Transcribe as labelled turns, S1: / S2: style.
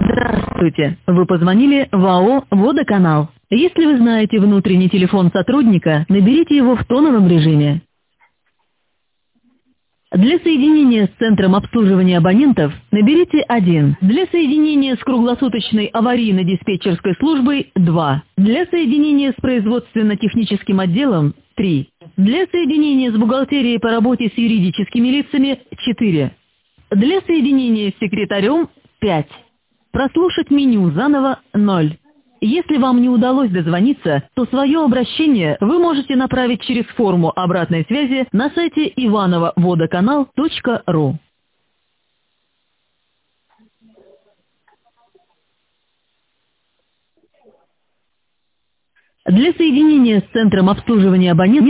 S1: Здравствуйте. Вы позвонили в АО «Водоканал». Если вы знаете внутренний телефон сотрудника, наберите его в тоновом режиме. Для соединения с центром обслуживания абонентов наберите 1. Для соединения с круглосуточной аварийно-диспетчерской службой 2. Для соединения с производственно-техническим отделом 3. Для соединения с бухгалтерией по работе с юридическими лицами 4. Для соединения с секретарем 5. Прослушать меню заново 0. Если вам не удалось дозвониться, то свое обращение вы можете направить через форму обратной связи на сайте ivanovodоканал.ру. Для соединения с центром обслуживания абонентов